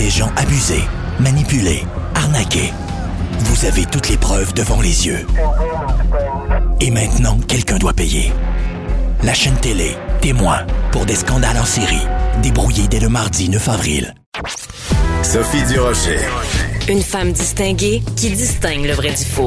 des gens abusés, manipulés, arnaqués. Vous avez toutes les preuves devant les yeux. Et maintenant, quelqu'un doit payer. La chaîne télé, témoin, pour des scandales en série, débrouillés dès le mardi 9 avril. Sophie Durocher. Une femme distinguée qui distingue le vrai du faux.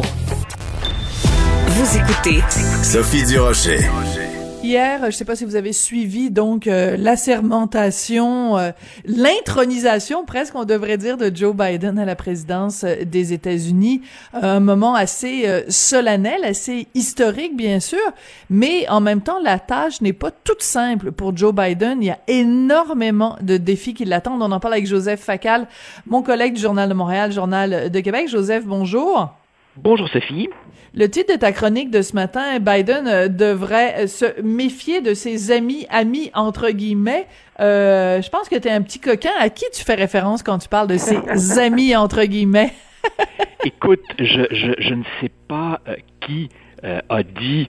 Vous écoutez Sophie Durocher. Hier, je ne sais pas si vous avez suivi donc l'assermentation, l'intronisation presque, on devrait dire, de Joe Biden à la présidence des États-Unis. Un moment assez solennel, assez historique, bien sûr, mais en même temps, la tâche n'est pas toute simple pour Joe Biden. Il y a énormément de défis qui l'attendent. On en parle avec Joseph Facal, mon collègue du Journal de Montréal, Journal de Québec. Joseph, bonjour. Bonjour Sophie. Le titre de ta chronique de ce matin, Biden devrait se méfier de ses amis entre guillemets. Je pense que tu es un petit coquin. À qui tu fais référence quand tu parles de ses amis entre guillemets? Écoute, je ne sais pas qui a dit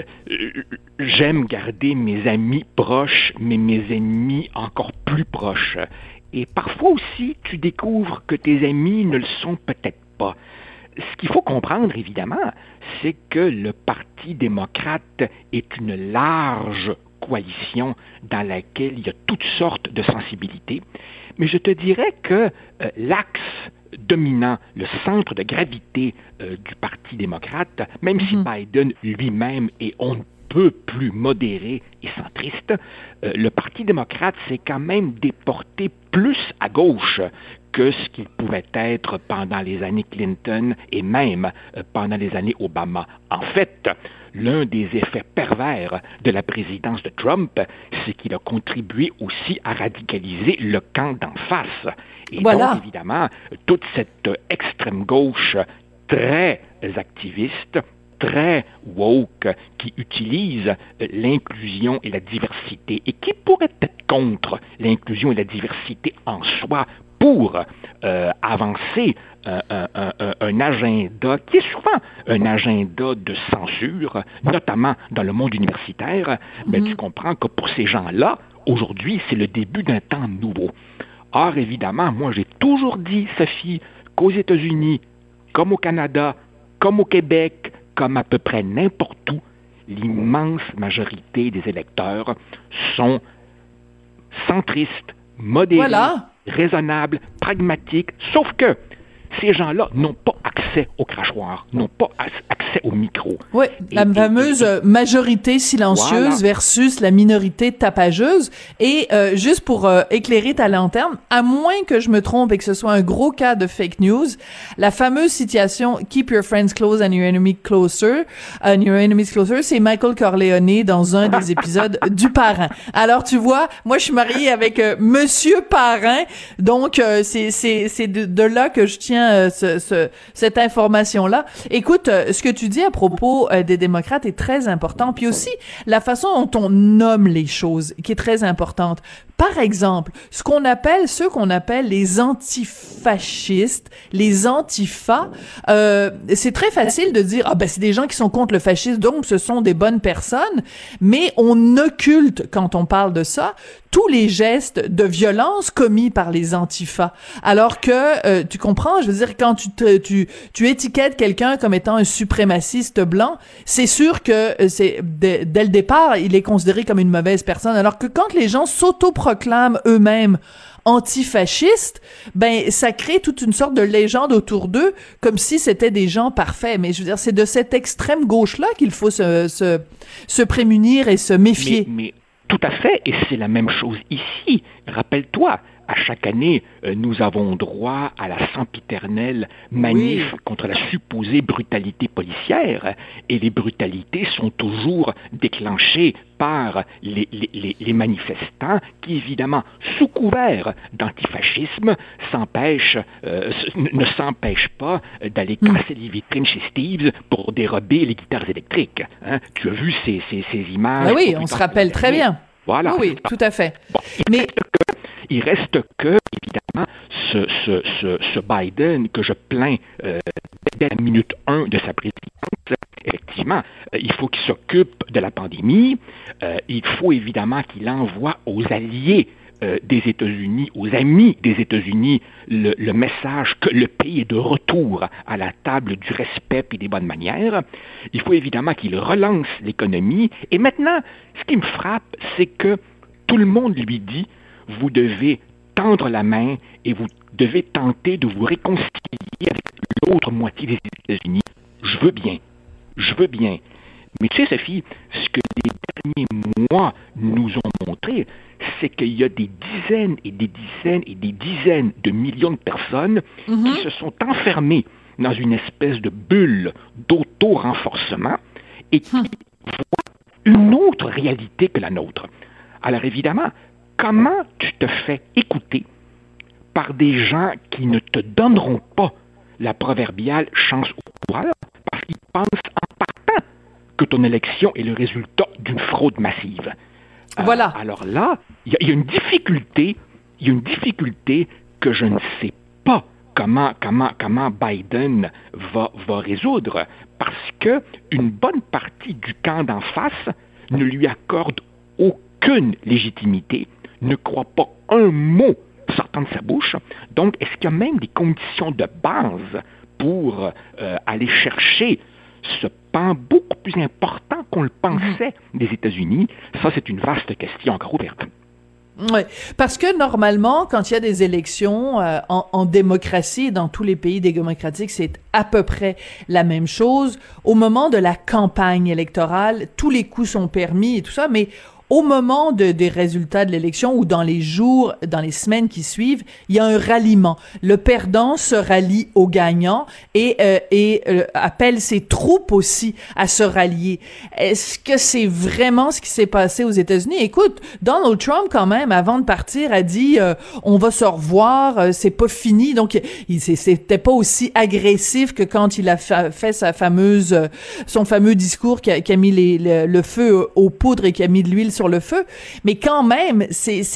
j'aime garder mes amis proches, mais mes ennemis encore plus proches. Et parfois aussi, tu découvres que tes amis ne le sont peut-être pas. Ce qu'il faut comprendre, évidemment, c'est que le Parti démocrate est une large coalition dans laquelle il y a toutes sortes de sensibilités. Mais je te dirais que l'axe dominant, le centre de gravité du Parti démocrate, même si Biden lui-même est on ne peut plus modéré et centriste, le Parti démocrate s'est quand même déporté plus à gauche que ce qu'il pouvait être pendant les années Clinton et même pendant les années Obama. En fait, l'un des effets pervers de la présidence de Trump, c'est qu'il a contribué aussi à radicaliser le camp d'en face. Et donc, évidemment, toute cette extrême gauche très activiste, très woke, qui utilise l'inclusion et la diversité et qui pourrait être contre l'inclusion et la diversité en soi pour avancer un agenda qui est souvent un agenda de censure, notamment dans le monde universitaire, ben, tu comprends que pour ces gens-là, aujourd'hui, c'est le début d'un temps nouveau. Or, évidemment, moi, j'ai toujours dit, Sophie, qu'aux États-Unis, comme au Canada, comme au Québec, comme à peu près n'importe où, l'immense majorité des électeurs sont centristes, modérés, raisonnables, pragmatiques, sauf que ces gens-là n'ont pas accès au crachoir, n'ont pas accès au micro. Oui, la fameuse majorité silencieuse versus la minorité tapageuse. Et juste pour éclairer ta lanterne, à moins que je me trompe et que ce soit un gros cas de fake news, la fameuse citation « Keep your friends close and your enemies closer », c'est Michael Corleone dans un des épisodes du Parrain. Alors, tu vois, moi, je suis mariée avec Monsieur Parrain, donc c'est de là que je tiens cette information-là. Écoute, ce que tu dis à propos des démocrates est très important, puis aussi la façon dont on nomme les choses, qui est très importante. Par exemple, ceux qu'on appelle les antifascistes, les antifas, c'est très facile de dire c'est des gens qui sont contre le fascisme, donc ce sont des bonnes personnes, mais on occulte, quand on parle de ça, tous les gestes de violence commis par les antifas. Alors que, tu comprends, je veux dire, quand tu étiquettes quelqu'un comme étant un suprémaciste blanc, c'est sûr que dès le départ, il est considéré comme une mauvaise personne. Alors que quand les gens s'autoproclament eux-mêmes antifascistes, ben ça crée toute une sorte de légende autour d'eux, comme si c'était des gens parfaits. Mais je veux dire, c'est de cette extrême gauche-là qu'il faut se prémunir et se méfier. Mais tout à fait, et c'est la même chose ici. Rappelle-toi, à chaque année, nous avons droit à la sempiternelle manif contre la supposée brutalité policière, et les brutalités sont toujours déclenchées par les manifestants qui, évidemment, sous couvert d'antifascisme, ne s'empêchent pas d'aller casser les vitrines chez Steve's pour dérober les guitares électriques. Hein? Tu as vu ces images? Ah oui, on se rappelle très bien. Voilà. Oui, tout à fait. Bon, il reste que, évidemment, ce Biden que je plains dès la minute 1 de sa présidence, effectivement, il faut qu'il s'occupe de la pandémie, il faut évidemment qu'il envoie aux alliés des États-Unis, aux amis des États-Unis, le message que le pays est de retour à la table du respect et des bonnes manières. Il faut évidemment qu'il relance l'économie. Et maintenant, ce qui me frappe, c'est que tout le monde lui dit, vous devez tendre la main et vous devez tenter de vous réconcilier avec l'autre moitié des États-Unis. Je veux bien. Mais tu sais, Sophie, ce que les derniers mois nous ont montré, c'est qu'il y a des dizaines et des dizaines et des dizaines de millions de personnes qui se sont enfermées dans une espèce de bulle d'auto-renforcement et qui voient une autre réalité que la nôtre. Alors évidemment, comment tu te fais écouter par des gens qui ne te donneront pas la proverbiale chance au coureur parce qu'ils pensent en partant que ton élection est le résultat d'une fraude massive. Voilà. Alors là, il y a une difficulté que je ne sais pas comment Biden va résoudre, parce que une bonne partie du camp d'en face ne lui accorde aucune légitimité, ne croit pas un mot sortant de sa bouche. Donc, est-ce qu'il y a même des conditions de base pour aller chercher ce pan beaucoup plus important qu'on le pensait des États-Unis? Ça, c'est une vaste question encore ouverte. Oui, parce que normalement, quand il y a des élections en démocratie, dans tous les pays démocratiques, c'est à peu près la même chose. Au moment de la campagne électorale, tous les coups sont permis et tout ça, mais au moment des résultats de l'élection ou dans les jours, dans les semaines qui suivent, il y a un ralliement. Le perdant se rallie au gagnant et appelle ses troupes aussi à se rallier. Est-ce que c'est vraiment ce qui s'est passé aux États-Unis? Écoute, Donald Trump, quand même, avant de partir, a dit on va se revoir, c'est pas fini. Donc, c'était pas aussi agressif que quand il a fait son fameux discours qui a mis le feu aux poudres et qui a mis de l'huile sur le feu, mais quand même,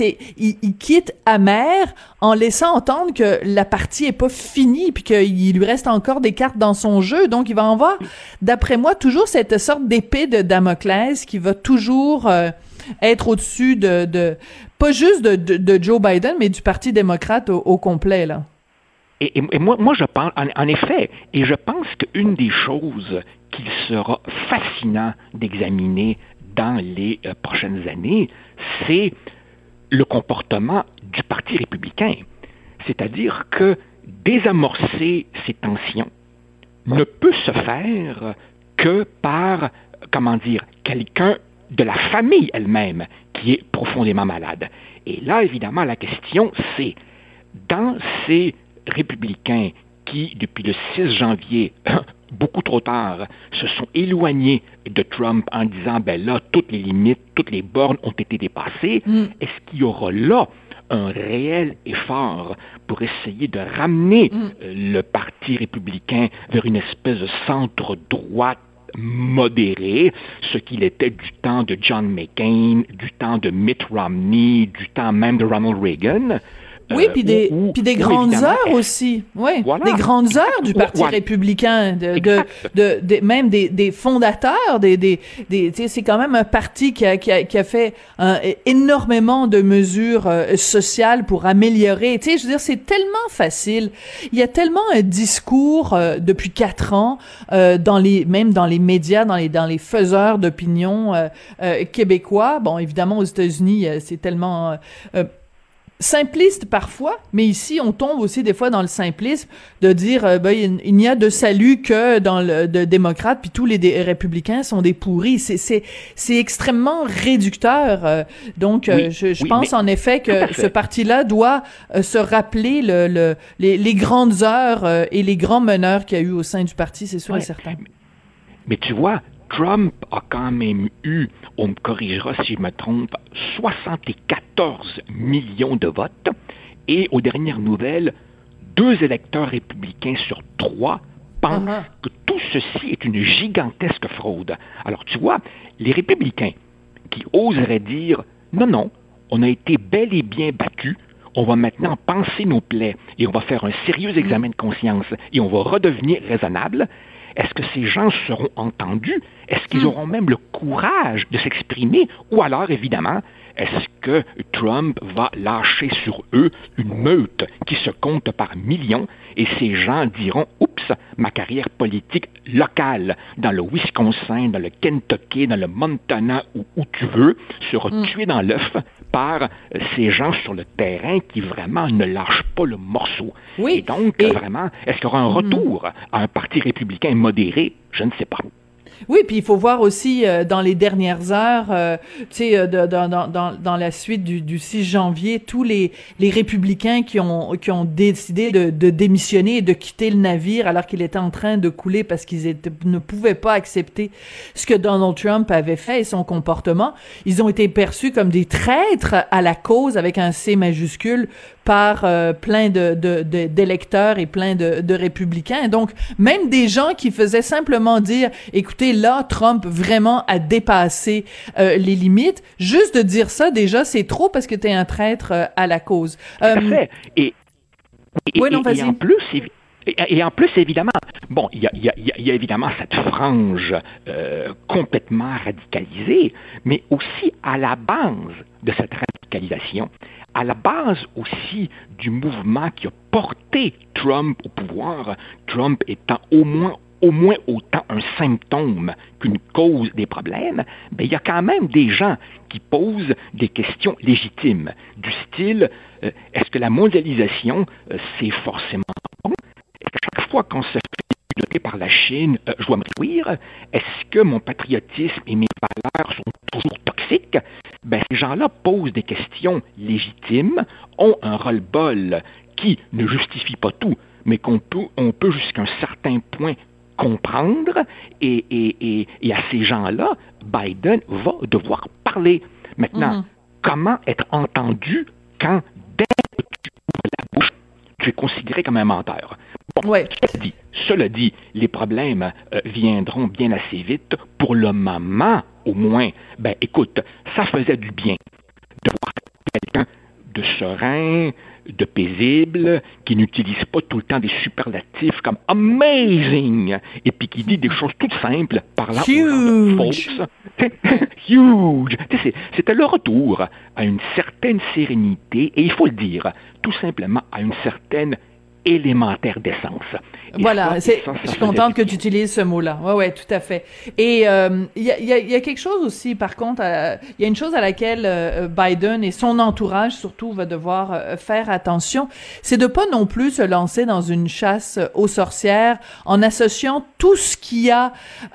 il quitte amer en laissant entendre que la partie est pas finie puis qu'il lui reste encore des cartes dans son jeu. Donc, il va en avoir, d'après moi, toujours cette sorte d'épée de Damoclès qui va toujours être au-dessus pas juste de Joe Biden, mais du Parti démocrate au complet, là. Et moi, je pense, en effet, et je pense qu'une des choses qu'il sera fascinant d'examiner dans les prochaines années, c'est le comportement du Parti républicain. C'est-à-dire que désamorcer ces tensions ne peut se faire que par, quelqu'un de la famille elle-même qui est profondément malade. Et là, évidemment, la question, c'est, dans ces républicains qui, depuis le 6 janvier, beaucoup trop tard, se sont éloignés de Trump en disant, ben là, toutes les limites, toutes les bornes ont été dépassées. Est-ce qu'il y aura là un réel effort pour essayer de ramener le Parti républicain vers une espèce de centre-droite modéré, ce qu'il était du temps de John McCain, du temps de Mitt Romney, du temps même de Ronald Reagan? Oui, puis des grandes heures aussi. Oui, voilà. Des grandes heures du Parti républicain, même des fondateurs, c'est quand même un parti qui a fait énormément de mesures sociales pour améliorer. Tu sais, je veux dire, c'est tellement facile. Il y a tellement un discours depuis 4 ans même dans les médias, dans les faiseurs d'opinion québécois. Bon, évidemment, aux États-Unis, c'est tellement simpliste parfois, mais ici, on tombe aussi des fois dans le simplisme de dire il n'y a de salut que dans le démocrate, puis tous les républicains sont des pourris. C'est extrêmement réducteur. Donc, je pense en effet que ce parti-là doit se rappeler les grandes heures et les grands meneurs qu'il y a eu au sein du parti, c'est sûr et certain. Mais tu vois, Trump a quand même eu, on me corrigera si je me trompe, 74 millions de votes. Et aux dernières nouvelles, 2 électeurs républicains sur 3 pensent que tout ceci est une gigantesque fraude. Alors tu vois, les républicains qui oseraient dire « Non, on a été bel et bien battus, on va maintenant panser nos plaies et on va faire un sérieux examen de conscience et on va redevenir raisonnable », est-ce que ces gens seront entendus? Est-ce qu'ils auront même le courage de s'exprimer? Ou alors, évidemment, est-ce que Trump va lâcher sur eux une meute qui se compte par millions et ces gens diront « Oups, ma carrière politique locale dans le Wisconsin, dans le Kentucky, dans le Montana, où tu veux, sera tuée dans l'œuf par ces gens sur le terrain qui vraiment ne lâchent pas le morceau. » Oui. Et donc, vraiment, est-ce qu'il y aura un retour à un parti républicain modéré? Je ne sais pas. Oui, puis il faut voir aussi dans les dernières heures, tu sais, dans la suite du 6 janvier, tous les républicains qui ont décidé de démissionner et de quitter le navire alors qu'il était en train de couler parce qu'ils ne pouvaient pas accepter ce que Donald Trump avait fait et son comportement. Ils ont été perçus comme des traîtres à la cause avec un C majuscule par plein d'électeurs et plein de républicains. Et donc, même des gens qui faisaient simplement dire, écoutez, là, Trump vraiment a dépassé les limites. Juste de dire ça, déjà, c'est trop parce que t'es un traître à la cause. Tout à fait. Et en plus, évidemment, bon, il y a évidemment cette frange complètement radicalisée, mais aussi à la base de cette radicalisation, à la base aussi du mouvement qui a porté Trump au pouvoir, Trump étant au moins autant un symptôme qu'une cause des problèmes, ben, il y a quand même des gens qui posent des questions légitimes, du style, est-ce que la mondialisation, c'est forcément bon? Est-ce que chaque fois qu'on se fait piloter par la Chine, je dois me réjouir? Est-ce que mon patriotisme et mes valeurs sont toujours toxiques? Ben, ces gens-là posent des questions légitimes, ont un ras-le-bol qui ne justifie pas tout, mais on peut jusqu'à un certain point comprendre, et à ces gens-là, Biden va devoir parler. Maintenant, comment être entendu quand, dès que tu ouvres la bouche, tu es considéré comme un menteur? Bon, ouais. Cela dit, les problèmes viendront bien assez vite. Pour le moment, au moins, ben écoute, ça faisait du bien de voir quelqu'un de serein, de paisible, qui n'utilise pas tout le temps des superlatifs comme « amazing » et puis qui dit des choses toutes simples parlant aux fausses. Huge! C'était le retour à une certaine sérénité et il faut le dire, tout simplement à une certaine élémentaire d'essence. Voilà, je suis contente que tu utilises ce mot-là. Ouais, tout à fait. Et il y a quelque chose aussi, par contre, il y a une chose à laquelle Biden et son entourage surtout va devoir faire attention, c'est de pas non plus se lancer dans une chasse aux sorcières en associant tout ce qui a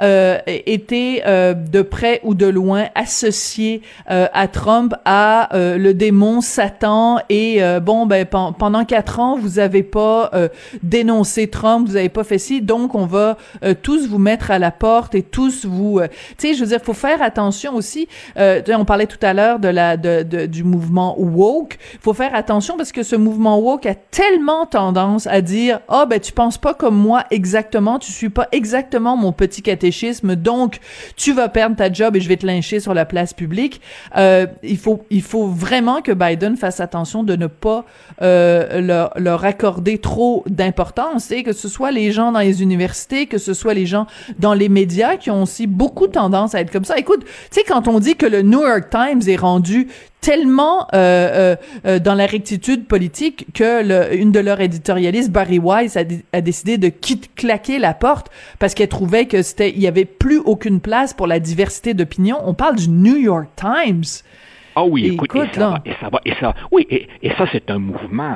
été de près ou de loin associé à Trump à le démon Satan et pendant 4 ans vous avez pas dénoncé Trump, vous avez pas fait ci, donc on va tous vous mettre à la porte et tous vous... tu sais, je veux dire, faut faire attention aussi. On parlait tout à l'heure du mouvement woke. Faut faire attention parce que ce mouvement woke a tellement tendance à dire « Ah, ben tu penses pas comme moi exactement, tu suis pas exactement mon petit catéchisme, donc tu vas perdre ta job et je vais te lyncher sur la place publique. » Il faut vraiment que Biden fasse attention de ne pas leur accorder trop d'importance, et que ce soit les gens dans les universités, que ce soit les gens dans les médias qui ont aussi beaucoup tendance à être comme ça. Écoute, tu sais, quand on dit que le New York Times est rendu tellement dans la rectitude politique que une de leurs éditorialistes, Barry Weiss, a décidé de claquer la porte parce qu'elle trouvait que il y avait plus aucune place pour la diversité d'opinion. On parle du New York Times. Ah oui, écoute, et ça, c'est un mouvement,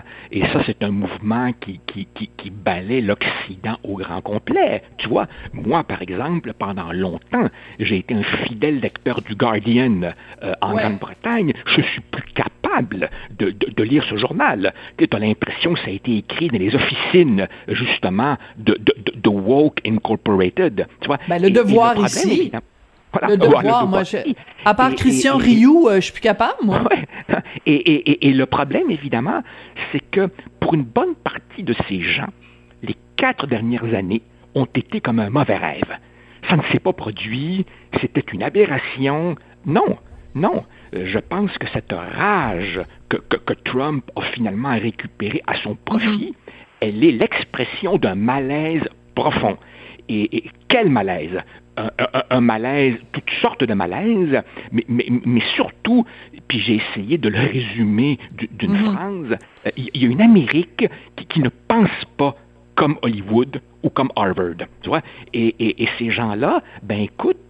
qui balaie l'Occident au grand complet. Tu vois, moi, par exemple, pendant longtemps, j'ai été un fidèle lecteur du Guardian en Grande-Bretagne. Je suis plus capable de lire ce journal. Tu as l'impression que ça a été écrit dans les officines, justement, de Woke Incorporated. Tu vois, le Devoir ici... Évidemment, voilà. Le Devoir, moi, à part Christian Rioux, je suis plus capable, moi. Ouais. Et le problème, évidemment, c'est que pour une bonne partie de ces gens, les 4 dernières années ont été comme un mauvais rêve. Ça ne s'est pas produit, c'était une aberration. Non. Je pense que cette rage que Trump a finalement récupérée à son profit, elle est l'expression d'un malaise profond. Et quel malaise! Un malaise, toutes sortes de malaises, mais surtout, puis j'ai essayé de le résumer d'une phrase, il y a une Amérique qui ne pense pas comme Hollywood ou comme Harvard, tu vois. Et ces gens-là, ben écoute,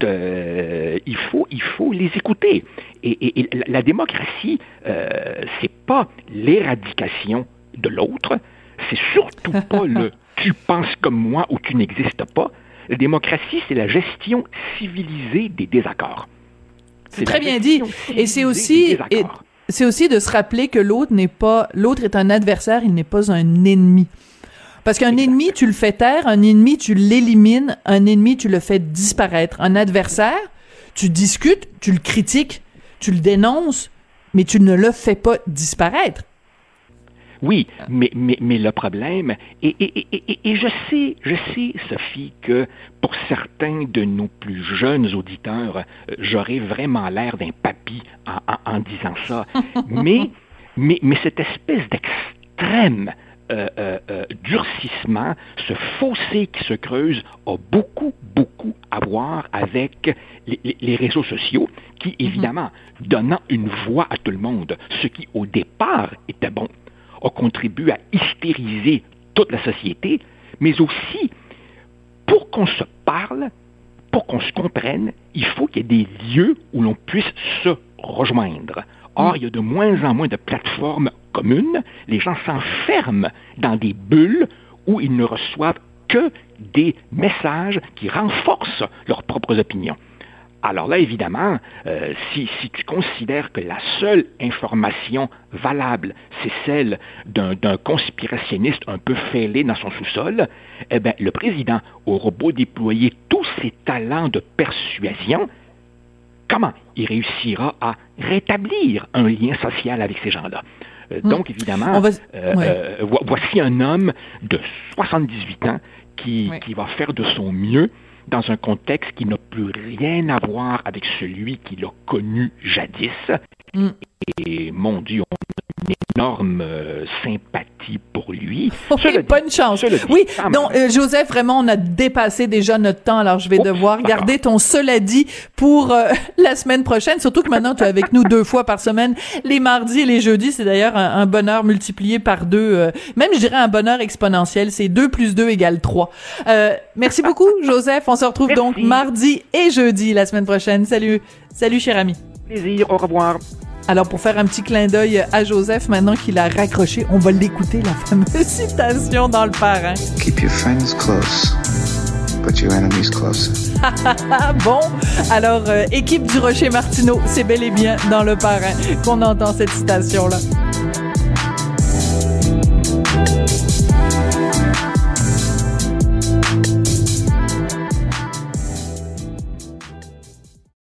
il faut les écouter. Et la démocratie, c'est pas l'éradication de l'autre, c'est surtout pas le « tu penses comme moi » ou « tu n'existes pas ». La démocratie, c'est la gestion civilisée des désaccords. C'est très bien dit. Et c'est aussi de se rappeler que l'autre est un adversaire, il n'est pas un ennemi. Parce qu'un ennemi, tu le fais taire, un ennemi, tu l'élimines, un ennemi, tu le fais disparaître. Un adversaire, tu discutes, tu le critiques, tu le dénonces, mais tu ne le fais pas disparaître. Oui, mais le problème, et je sais, Sophie, que pour certains de nos plus jeunes auditeurs, j'aurais vraiment l'air d'un papy en disant ça, mais cette espèce d'extrême durcissement, ce fossé qui se creuse a beaucoup à voir avec les réseaux sociaux qui, évidemment, donnant une voix à tout le monde, ce qui au départ était bon, a contribué à hystériser toute la société, mais aussi, pour qu'on se parle, pour qu'on se comprenne, il faut qu'il y ait des lieux où l'on puisse se rejoindre. Or, il y a de moins en moins de plateformes communes. Les gens s'enferment dans des bulles où ils ne reçoivent que des messages qui renforcent leurs propres opinions. Alors là, évidemment, si tu considères que la seule information valable, c'est celle d'un conspirationniste un peu fêlé dans son sous-sol, eh bien, le président aura beau déployer tous ses talents de persuasion, comment il réussira à rétablir un lien social avec ces gens-là? Donc, évidemment, voici un homme de 78 ans qui va faire de son mieux dans un contexte qui n'a plus rien à voir avec celui qu'il a connu jadis. Et, mon Dieu, on a une énorme sympathie pour lui. Bonne chance. Oui, non, Joseph, vraiment, on a dépassé déjà notre temps, alors je vais devoir garder ton cela dit pour la semaine prochaine, surtout que maintenant, tu es avec nous 2 fois par semaine, les mardis et les jeudis. C'est d'ailleurs un bonheur multiplié par 2, même je dirais un bonheur exponentiel, c'est 2 + 2 = 3. Merci beaucoup, Joseph. On se retrouve donc mardi et jeudi la semaine prochaine. Salut, cher ami. Plaisir, au revoir. Alors, pour faire un petit clin d'œil à Joseph, maintenant qu'il a raccroché, on va l'écouter, la fameuse citation dans Le Parrain. Keep your friends close, but your enemies closer. Bon, alors, équipe du Rocher Martineau, c'est bel et bien dans Le Parrain qu'on entend cette citation-là.